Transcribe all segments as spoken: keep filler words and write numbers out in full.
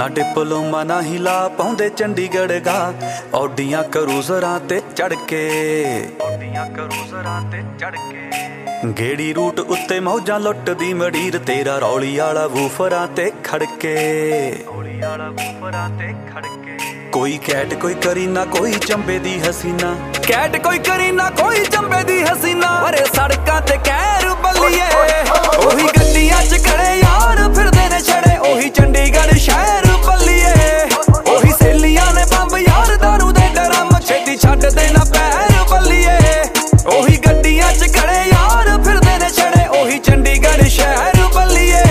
ना डिप्लोमा ना हिला पाउंदे चंडीगढ़ गा औडियां करूजरां ते चढ़ के औडियां करूजरां ते चढ़ के गेड़ी रूट उत्ते मौजां लुटदी मडीर तेरा रौली आला वूफरां ते खड़के रौली आला वूफरां ते खड़के कोई कैट कोई करीना कोई चंबे दी हसीना कैट कोई करीना कोई चंबे दी हसीना अरे सड़कां ते कैर बल्लिए ओही गड्डियां च खड़े यार फिरदे ने छड़े ओही चंडीगढ़ शहर बल्लिए ओही सहेलियां ने बंब यार दारू दे डरम छेती छड्ड देना पैर बल्लिए ओही गड्डियां च खड़े यार फिरदे ने छड़े ओही चंडीगढ़ शहर बल्लिए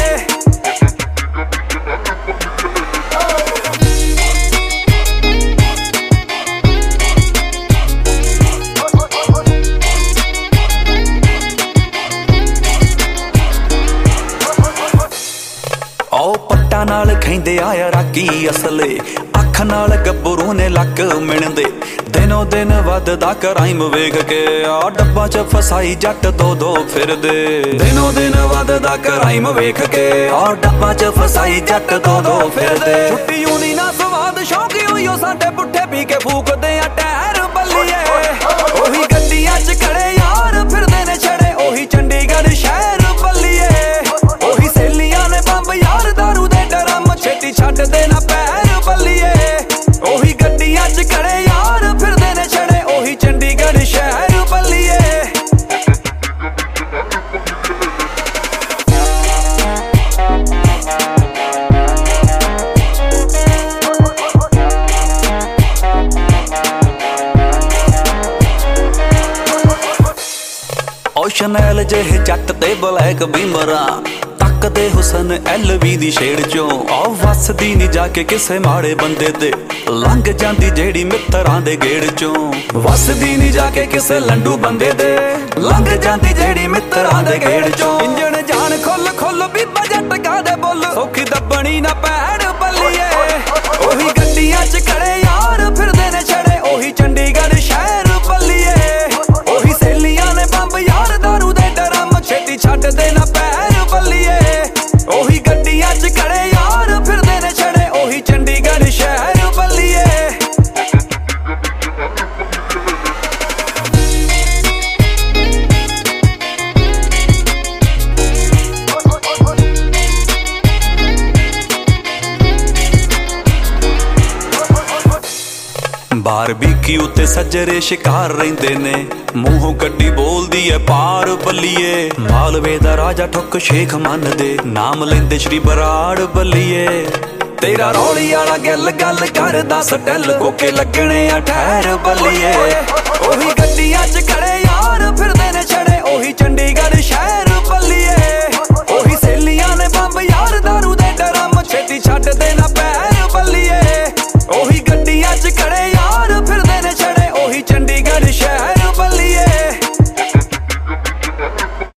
ओ पट्टा नाल खैंदे आया राकी असले अख नाल गब्बरू ने लक मिणदे दिनों दिन वधदा क्राइम वेख के आ डब्बा च फसाई जट दो दो फिरदे दिनों दिन वधदा क्राइम वेख के आ डब्बा च फसाई जट दो दो फिरदे छुट्टी यूनी ना स्वाद शौकी होइयो साडे पुट्ठे पी के फूकदे आ टैर बल्लिए ओही गड्डियां च खड़े यार फिरदे ने छड़े ओही चंडीगढ़ शहर बल्लिए ओही सहेलियां ने बंब यार दारू दे डरम छेती छड्ड देना पैर बल्लिए ओही गड्डियां च खड़े यार फिरदे ने छड़े ओही चंडीगढ़ शहर बल्लिए ओ शनैल जेह जट ते ब्लैक बीमरा तकदे हुसन एल वी दी शेड़ चों आ वसदी नी जाके किसे माड़े बंदे दे लंघ जांदी जेड़ी मित्तरां दे गेड़ चों वसदी नी जाके किसे लंडू बंदे दे लंघ जांदी जेड़ी मित्तरां दे गेड़ चों इंजन जान खुल खुल भी बजट गा दे बोल सौखी दबणी ना पैड़ बल्लिए ओही गड्डियां च खड़े यार फिरदे ने छड़े ओही चंडीगढ़ शहर बल्लिए ओही सहेलियां ने बंब यार दारू दे डरम छेती छड्ड देना पैर बल्लिए ओही गड्डियां च खड़े यार फिरदे ने छड़े ओही चंडीगढ़ शहर बल्लिए बारबीक्यू ते सज्जरे शिकार रहिंदे ने मूहों गड्डी बोलदी है पार बल्लिए मालवे दा राजा ठुक शेख मन दे नाम लेंदे श्री बराड़ बल्लिए तेरा रौली आला गल गल करदा सटल कोके लगने आ ठहर बल्लिए ओही गड्डियां च खड़े